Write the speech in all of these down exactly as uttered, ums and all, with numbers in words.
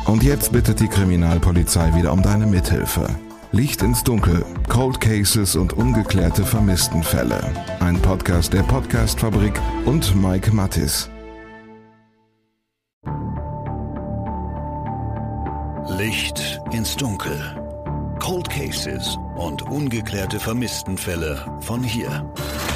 Und jetzt bittet die Kriminalpolizei wieder um deine Mithilfe. Licht ins Dunkel, Cold Cases und ungeklärte Vermisstenfälle. Ein Podcast der Podcast-Fabrik und Mike Mattis. Licht ins Dunkel. Cold Cases und ungeklärte Vermisstenfälle von hier.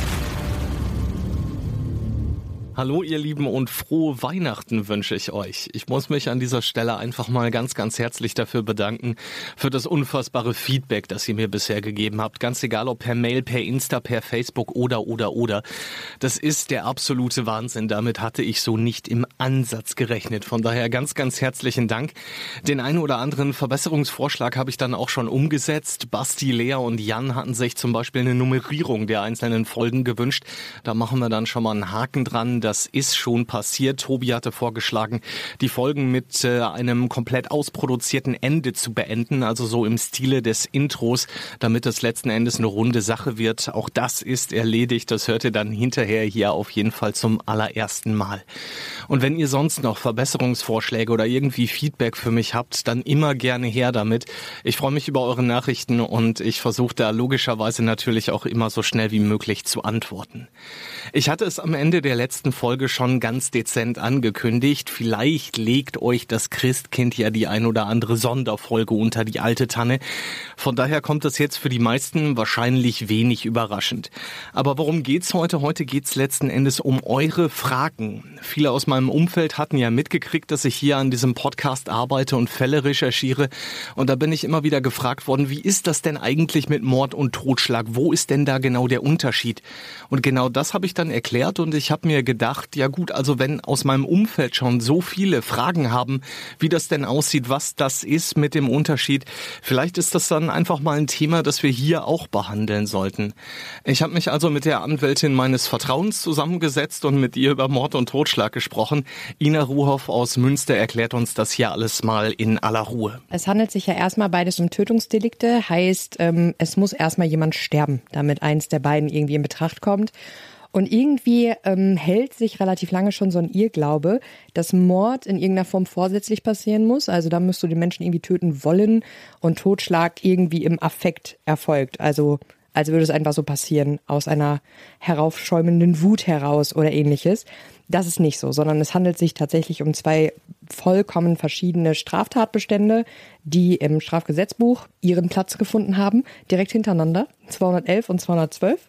Hallo ihr Lieben und frohe Weihnachten wünsche ich euch. Ich muss mich an dieser Stelle einfach mal ganz, ganz herzlich dafür bedanken, für das unfassbare Feedback, das ihr mir bisher gegeben habt. Ganz egal, ob per Mail, per Insta, per Facebook oder, oder, oder. Das ist der absolute Wahnsinn. Damit hatte ich so nicht im Ansatz gerechnet. Von daher ganz, ganz herzlichen Dank. Den einen oder anderen Verbesserungsvorschlag habe ich dann auch schon umgesetzt. Basti, Lea und Jan hatten sich zum Beispiel eine Nummerierung der einzelnen Folgen gewünscht. Da machen wir dann schon mal einen Haken dran. Das ist schon passiert. Tobi hatte vorgeschlagen, die Folgen mit äh, einem komplett ausproduzierten Ende zu beenden, also so im Stile des Intros, damit es letzten Endes eine runde Sache wird. Auch das ist erledigt. Das hört ihr dann hinterher hier auf jeden Fall zum allerersten Mal. Und wenn ihr sonst noch Verbesserungsvorschläge oder irgendwie Feedback für mich habt, dann immer gerne her damit. Ich freue mich über eure Nachrichten und ich versuche da logischerweise natürlich auch immer so schnell wie möglich zu antworten. Ich hatte es am Ende der letzten Folge schon ganz dezent angekündigt. Vielleicht legt euch das Christkind ja die ein oder andere Sonderfolge unter die alte Tanne. Von daher kommt das jetzt für die meisten wahrscheinlich wenig überraschend. Aber worum geht's heute? Heute geht's letzten Endes um eure Fragen. Viele aus meinem Umfeld hatten ja mitgekriegt, dass ich hier an diesem Podcast arbeite und Fälle recherchiere. Und da bin ich immer wieder gefragt worden, wie ist das denn eigentlich mit Mord und Totschlag? Wo ist denn da genau der Unterschied? Und genau das habe ich dann erklärt und ich habe mir gedacht, ja gut, also wenn aus meinem Umfeld schon so viele Fragen haben, wie das denn aussieht, was das ist mit dem Unterschied, vielleicht ist das dann einfach mal ein Thema, das wir hier auch behandeln sollten. Ich habe mich also mit der Anwältin meines Vertrauens zusammengesetzt und mit ihr über Mord und Totschlag gesprochen. Ina Ruhoff aus Münster erklärt uns das hier alles mal in aller Ruhe. Es handelt sich ja erstmal beides um Tötungsdelikte, heißt, ähm, es muss erstmal jemand sterben, damit eins der beiden irgendwie in Betracht kommt. Und irgendwie ähm, hält sich relativ lange schon so ein Irrglaube, dass Mord in irgendeiner Form vorsätzlich passieren muss. Also da müsst du den Menschen irgendwie töten wollen und Totschlag irgendwie im Affekt erfolgt. Also als würde es einfach so passieren, aus einer heraufschäumenden Wut heraus oder ähnliches. Das ist nicht so, sondern es handelt sich tatsächlich um zwei vollkommen verschiedene Straftatbestände, die im Strafgesetzbuch ihren Platz gefunden haben, direkt hintereinander, zweihundertelf und zweihundertzwölf.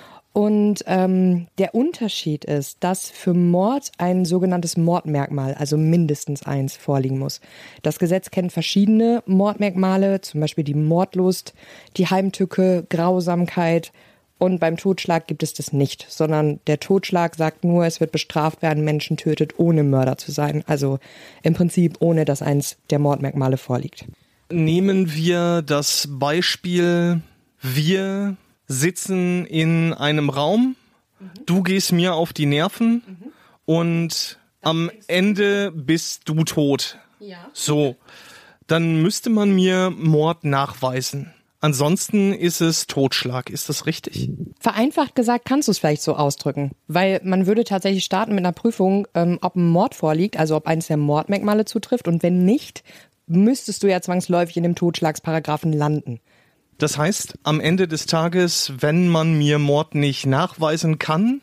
Und ähm, der Unterschied ist, dass für Mord ein sogenanntes Mordmerkmal, also mindestens eins, vorliegen muss. Das Gesetz kennt verschiedene Mordmerkmale, zum Beispiel die Mordlust, die Heimtücke, Grausamkeit. Und beim Totschlag gibt es das nicht, sondern der Totschlag sagt nur, es wird bestraft, wer einen Menschen tötet, ohne Mörder zu sein. Also im Prinzip ohne, dass eins der Mordmerkmale vorliegt. Nehmen wir das Beispiel, wir sitzen in einem Raum, mhm. Du gehst mir auf die Nerven mhm. und am Ende bist du tot. Ja. So, dann müsste man mir Mord nachweisen. Ansonsten ist es Totschlag. Ist das richtig? Vereinfacht gesagt kannst du es vielleicht so ausdrücken, weil man würde tatsächlich starten mit einer Prüfung, ähm, ob ein Mord vorliegt, also ob eines der Mordmerkmale zutrifft und wenn nicht, müsstest du ja zwangsläufig in dem Totschlagsparagraphen landen. Das heißt, am Ende des Tages, wenn man mir Mord nicht nachweisen kann,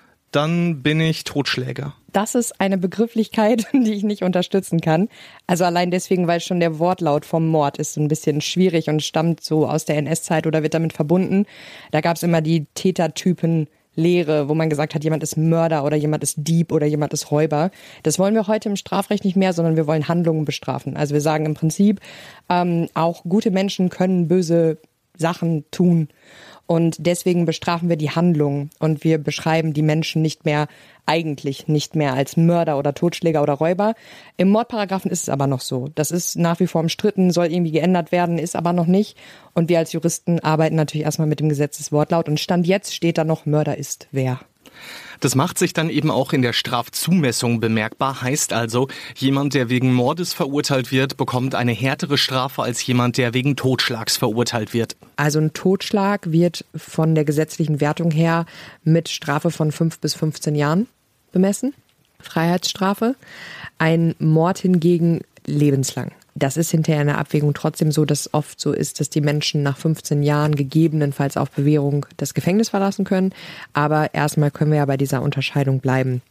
dann bin ich Totschläger. Das ist eine Begrifflichkeit, die ich nicht unterstützen kann. Also allein deswegen, weil schon der Wortlaut vom Mord ist so ein bisschen schwierig und stammt so aus der N S-Zeit oder wird damit verbunden. Da gab es immer die Tätertypen Lehre, wo man gesagt hat, jemand ist Mörder oder jemand ist Dieb oder jemand ist Räuber. Das wollen wir heute im Strafrecht nicht mehr, sondern wir wollen Handlungen bestrafen. Also wir sagen im Prinzip, ähm, auch gute Menschen können böse Sachen tun. Und deswegen bestrafen wir die Handlung und wir beschreiben die Menschen nicht mehr, eigentlich nicht mehr als Mörder oder Totschläger oder Räuber. Im Mordparagraphen ist es aber noch so. Das ist nach wie vor umstritten, soll irgendwie geändert werden, ist aber noch nicht. Und wir als Juristen arbeiten natürlich erstmal mit dem Gesetzeswortlaut und Stand jetzt steht da noch, Mörder ist wer. Das macht sich dann eben auch in der Strafzumessung bemerkbar. Heißt also, jemand, der wegen Mordes verurteilt wird, bekommt eine härtere Strafe als jemand, der wegen Totschlags verurteilt wird. Also ein Totschlag wird von der gesetzlichen Wertung her mit Strafe von fünf bis fünfzehn Jahren bemessen. Freiheitsstrafe. Ein Mord hingegen lebenslang. Das ist hinterher in der Abwägung trotzdem so, dass oft so ist, dass die Menschen nach fünfzehn Jahren gegebenenfalls auf Bewährung das Gefängnis verlassen können. Aber erstmal können wir ja bei dieser Unterscheidung bleiben.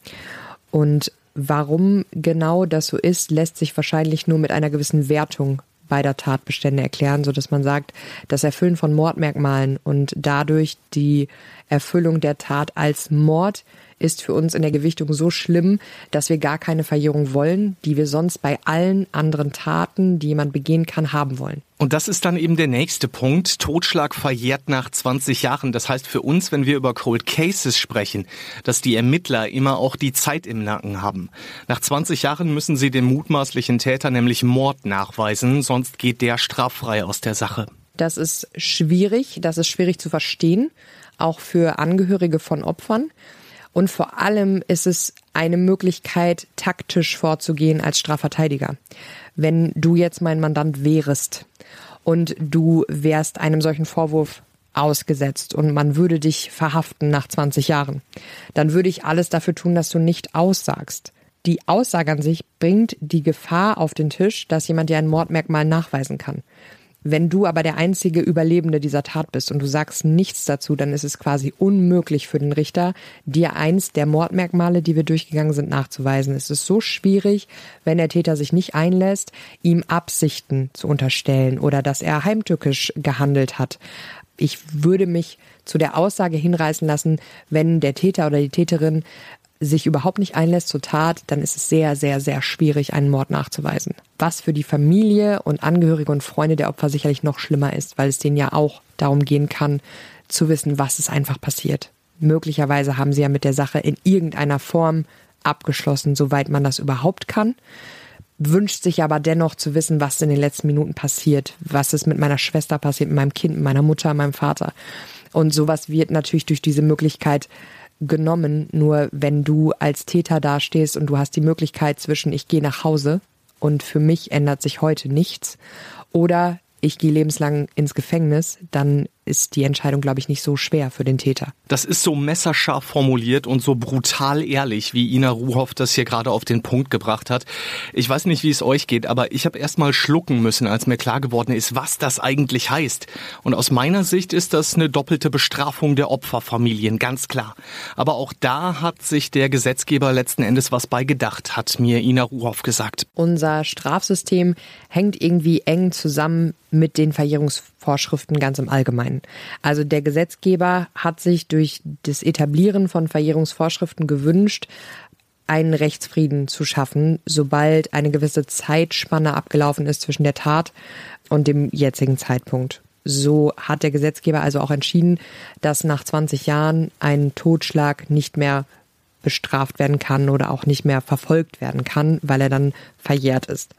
Und warum genau das so ist, lässt sich wahrscheinlich nur mit einer gewissen Wertung beider Tatbestände erklären, so dass man sagt, das Erfüllen von Mordmerkmalen und dadurch die Erfüllung der Tat als Mord ist für uns in der Gewichtung so schlimm, dass wir gar keine Verjährung wollen, die wir sonst bei allen anderen Taten, die jemand begehen kann, haben wollen. Und das ist dann eben der nächste Punkt. Totschlag verjährt nach zwanzig Jahren. Das heißt für uns, wenn wir über Cold Cases sprechen, dass die Ermittler immer auch die Zeit im Nacken haben. Nach zwanzig Jahren müssen sie dem mutmaßlichen Täter nämlich Mord nachweisen, sonst geht der straffrei aus der Sache. Das ist schwierig, das ist schwierig zu verstehen, auch für Angehörige von Opfern. Und vor allem ist es eine Möglichkeit, taktisch vorzugehen als Strafverteidiger. Wenn du jetzt mein Mandant wärest und du wärst einem solchen Vorwurf ausgesetzt und man würde dich verhaften nach zwanzig Jahren, dann würde ich alles dafür tun, dass du nicht aussagst. Die Aussage an sich bringt die Gefahr auf den Tisch, dass jemand dir ein Mordmerkmal nachweisen kann. Wenn du aber der einzige Überlebende dieser Tat bist und du sagst nichts dazu, dann ist es quasi unmöglich für den Richter, dir eins der Mordmerkmale, die wir durchgegangen sind, nachzuweisen. Es ist so schwierig, wenn der Täter sich nicht einlässt, ihm Absichten zu unterstellen oder dass er heimtückisch gehandelt hat. Ich würde mich zu der Aussage hinreißen lassen, wenn der Täter oder die Täterin sich überhaupt nicht einlässt zur Tat, dann ist es sehr, sehr, sehr schwierig, einen Mord nachzuweisen. Was für die Familie und Angehörige und Freunde der Opfer sicherlich noch schlimmer ist, weil es denen ja auch darum gehen kann, zu wissen, was ist einfach passiert. Möglicherweise haben sie ja mit der Sache in irgendeiner Form abgeschlossen, soweit man das überhaupt kann. Wünscht sich aber dennoch zu wissen, was in den letzten Minuten passiert, was ist mit meiner Schwester passiert, mit meinem Kind, mit meiner Mutter, meinem Vater. Und sowas wird natürlich durch diese Möglichkeit genommen, nur wenn du als Täter dastehst und du hast die Möglichkeit zwischen ich gehe nach Hause und für mich ändert sich heute nichts oder ich gehe lebenslang ins Gefängnis, dann ist die Entscheidung, glaube ich, nicht so schwer für den Täter. Das ist so messerscharf formuliert und so brutal ehrlich, wie Ina Ruhoff das hier gerade auf den Punkt gebracht hat. Ich weiß nicht, wie es euch geht, aber ich habe erst mal schlucken müssen, als mir klar geworden ist, was das eigentlich heißt. Und aus meiner Sicht ist das eine doppelte Bestrafung der Opferfamilien, ganz klar. Aber auch da hat sich der Gesetzgeber letzten Endes was bei gedacht, hat mir Ina Ruhoff gesagt. Unser Strafsystem hängt irgendwie eng zusammen mit den Verjährungsvorschriften ganz im Allgemeinen. Also der Gesetzgeber hat sich durch das Etablieren von Verjährungsvorschriften gewünscht, einen Rechtsfrieden zu schaffen, sobald eine gewisse Zeitspanne abgelaufen ist zwischen der Tat und dem jetzigen Zeitpunkt. So hat der Gesetzgeber also auch entschieden, dass nach zwanzig Jahren ein Totschlag nicht mehr bestraft werden kann oder auch nicht mehr verfolgt werden kann, weil er dann verjährt ist.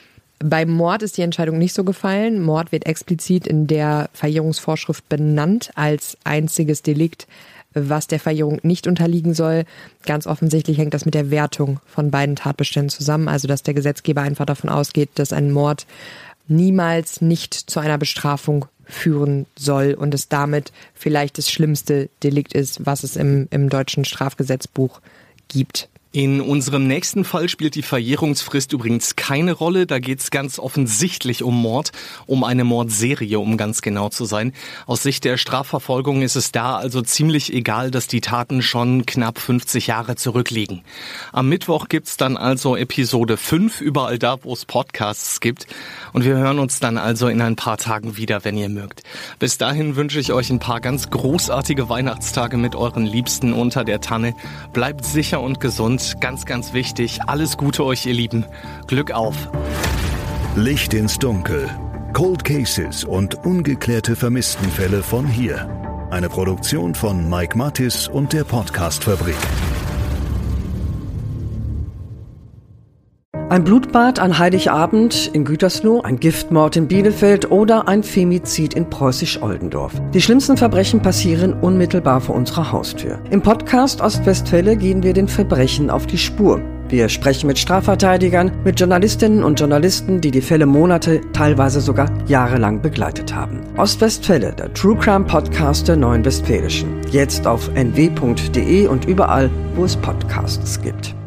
Beim Mord ist die Entscheidung nicht so gefallen. Mord wird explizit in der Verjährungsvorschrift benannt als einziges Delikt, was der Verjährung nicht unterliegen soll. Ganz offensichtlich hängt das mit der Wertung von beiden Tatbeständen zusammen. Also dass der Gesetzgeber einfach davon ausgeht, dass ein Mord niemals nicht zu einer Bestrafung führen soll und es damit vielleicht das schlimmste Delikt ist, was es im, im deutschen Strafgesetzbuch gibt. In unserem nächsten Fall spielt die Verjährungsfrist übrigens keine Rolle. Da geht es ganz offensichtlich um Mord, um eine Mordserie, um ganz genau zu sein. Aus Sicht der Strafverfolgung ist es da also ziemlich egal, dass die Taten schon knapp fünfzig Jahre zurückliegen. Am Mittwoch gibt's dann also Episode fünf, überall da, wo es Podcasts gibt. Und wir hören uns dann also in ein paar Tagen wieder, wenn ihr mögt. Bis dahin wünsche ich euch ein paar ganz großartige Weihnachtstage mit euren Liebsten unter der Tanne. Bleibt sicher und gesund. Ganz, ganz wichtig. Alles Gute euch, ihr Lieben. Glück auf. Licht ins Dunkel. Cold Cases und ungeklärte Vermisstenfälle von hier. Eine Produktion von Mike Mattis und der Podcast-Fabrik. Ein Blutbad an Heiligabend in Gütersloh, ein Giftmord in Bielefeld oder ein Femizid in Preußisch-Oldendorf. Die schlimmsten Verbrechen passieren unmittelbar vor unserer Haustür. Im Podcast Ostwestfälle gehen wir den Verbrechen auf die Spur. Wir sprechen mit Strafverteidigern, mit Journalistinnen und Journalisten, die die Fälle Monate, teilweise sogar jahrelang begleitet haben. Ostwestfälle, der True Crime Podcast der Neuen Westfälischen. Jetzt auf n w punkt d e und überall, wo es Podcasts gibt.